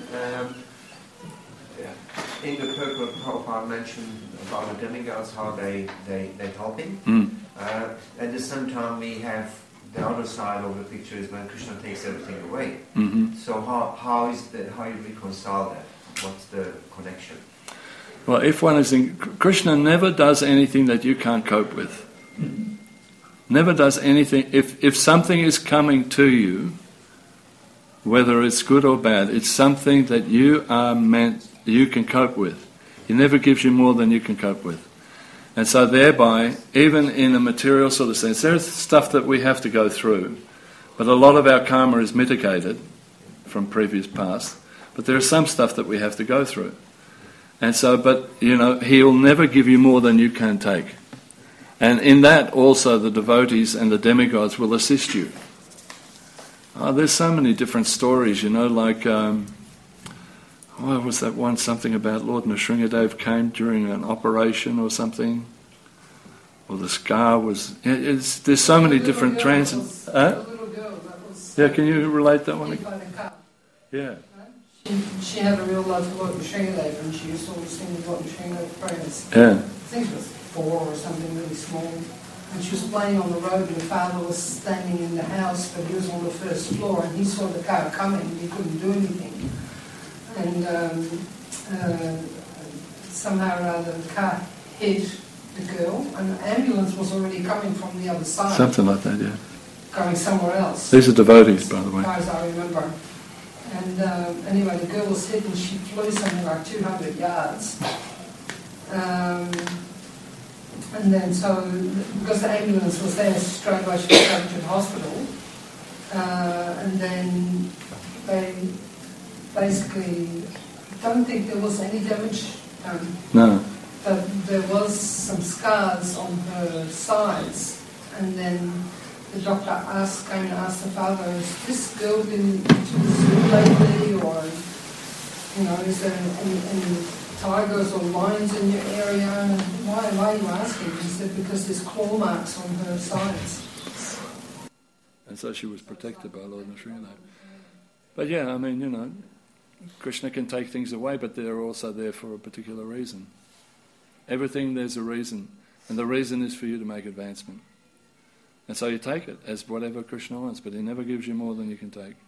In the purport, Prabhupada mentioned about the demigods, how they help him. At the same time, we have the other side of the picture is when Krishna takes everything away. So how you reconcile that? What's the connection? Well, if one is in... Krishna never does anything that you can't cope with. Never does anything... If something is coming to you, whether it's good or bad, it's something that you can cope with. He never gives you more than you can cope with. And so thereby, even in a material sort of sense, there's stuff that we have to go through, but a lot of our karma is mitigated from previous past, but there is some stuff that we have to go through. And so, but, you know, he'll never give you more than you can take. And in that also the devotees and the demigods will assist you. There's so many different stories, you know, like... what was that one, something about Lord Nrsingadev came during an operation or something? Or the scar was... there's so many different trans... The little girl that was... Yeah, can you relate that one hit again? by the car. Yeah. She had a real love for Lord Nrsingadev and she used to always sing the Lord Nrsingadev prayers. Yeah. I think she was 4 or something really small. And she was playing on the road and her father was standing in the house, but he was on the first floor and he saw the car coming and he couldn't do anything. And somehow or other the car hit the girl and the ambulance was already coming from the other side. Something like that, yeah. Going somewhere else. These are devotees, by the way. As far as I remember. And anyway, the girl was hit and she flew something like 200 yards. And then so, because the ambulance was there, straight away she was taken to the hospital. And then they basically don't think there was any damage done. No. But there was some scars on her sides. And then the doctor came and asked the father, has this girl been to the zoo lately, or, you know, is there any tigers or lions in your area? And why are you asking? He said, because there's claw marks on her sides. And so she was protected by Lord Nrsingadev. But yeah, I mean, you know, Krishna can take things away, but they're also there for a particular reason. Everything, there's a reason. And the reason is for you to make advancement. And so you take it as whatever Krishna wants, but he never gives you more than you can take.